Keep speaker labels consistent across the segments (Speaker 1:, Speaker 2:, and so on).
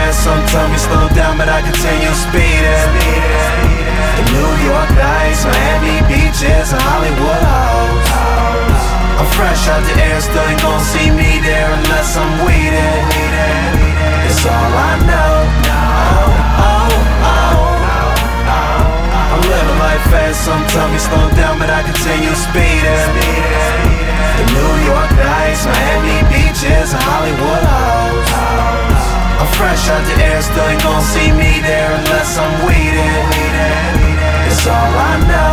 Speaker 1: fast, some tell me slow down, but I continue speeding. The New York nights, Miami beaches, and Hollywood hoes. I'm fresh out the air, still ain't gon' see me there unless I'm weeded. It's all I know. I'm living life fast, some tell me slow down, but I continue speeding. The New York nights, Miami beaches, and Hollywood hoes. I'm fresh out the air, still ain't gon' see me there unless I'm weeded. It's all I know.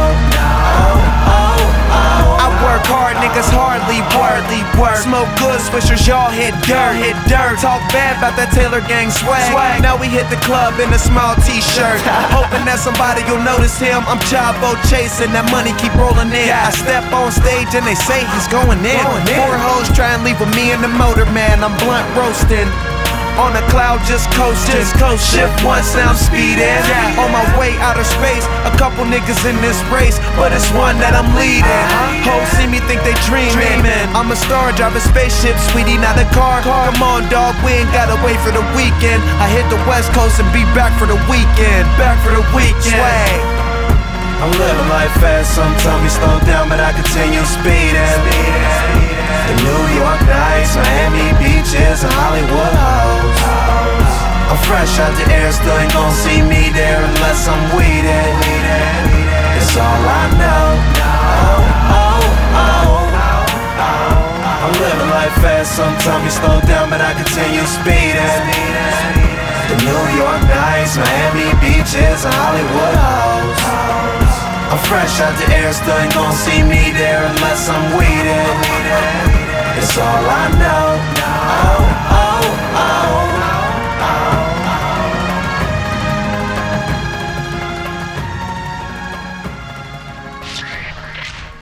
Speaker 2: I work hard, niggas hardly work. Smoke good, swishers, y'all hit dirt. Talk bad about that Taylor gang swag. Now we hit the club in a small t-shirt. Hoping that somebody will notice him. I'm Chavo chasing, that money keep rolling in. I step on stage and they say he's going in. Four hoes try and leave with me and the motor man. I'm blunt roasting. On a cloud, just coasting. Shift once, now I'm speeding. On my way outer space, a couple niggas in this race, but it's one that I'm leading. Hoes see me, think they dreaming. I'm a star, driving spaceship, sweetie, not a car. Come on, dog, we ain't gotta wait for the weekend. I hit the West Coast and be back for the weekend. Swag.
Speaker 1: I'm living life fast, some tell me slow down, but I continue speeding. The New York nights, Miami beaches, and Hollywood hoes. I'm fresh out the air, still ain't gon' see me there unless I'm weeded. It's all I know. I'm living life fast, some tell me slow down, but I continue speeding. The New York nights, Miami beaches, and Hollywood hoes. I'm fresh out the air, still ain't gon' see me there unless I'm weeded. It's all I know.